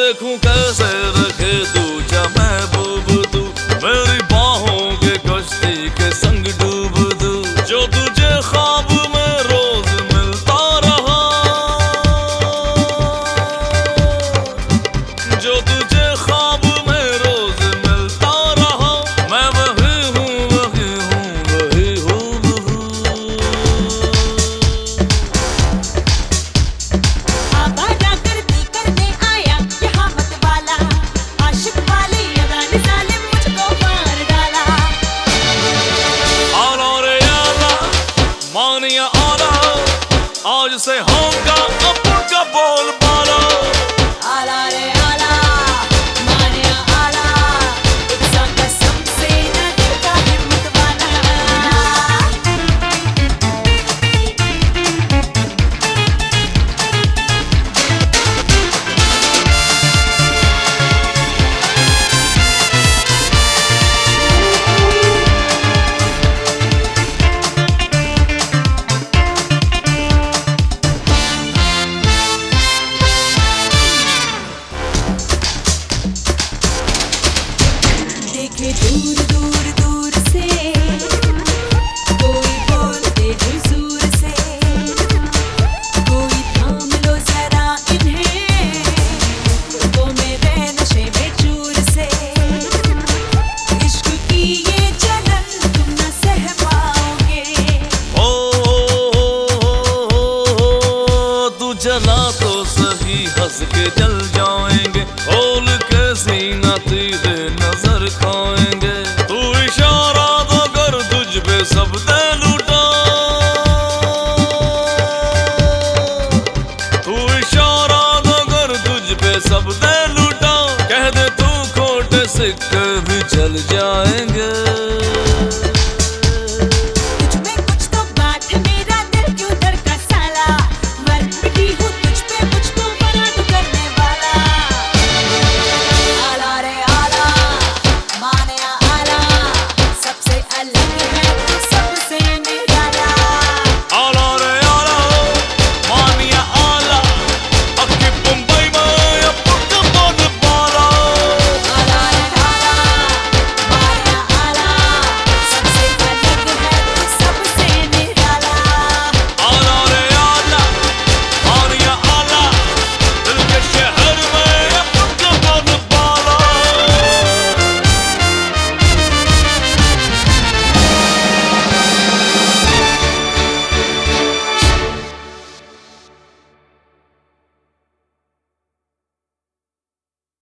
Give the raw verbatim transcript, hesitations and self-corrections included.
देखूं कैसे रखे दूजा महबूब तू, मेरी बाहों के कश्ती के संग डूब दू। जो तुझे ख्वाब में रोज मिलता रहा, जो तुझे ख्वाब में रोज मिलता रहा, मैं वही हूँ वही हूँ वही हूँ। आवारा गर्दी करने आया यहाँ मत वाला, आशिक वाले अदा ने जालिम मुझको मार डाला। आला रे आला मानिया आला, आज से होगा अपन का बोल बाला। आला रे आला मानिया आला, इतना कसम से न देता हिम्मत वाला। देखे दूर दूर दूर से कोई बोलते हुजूर से, कोई थाम लो जरा इन्हें, वो मेरे नशे में चूर से। इश्क की ये जलन तुम न सह पाओगे। ओ, तू जला तो सही हंस के जल जाएंगे, खोल के सीना तेरे नजर खाएंगे। तू इशारा तो कर तुझ पे सब दे लूटा, तू इशारा तो कर तुझ पे सब दे लूटा। कह दे तू खोटे सिक्के भी चल जाए,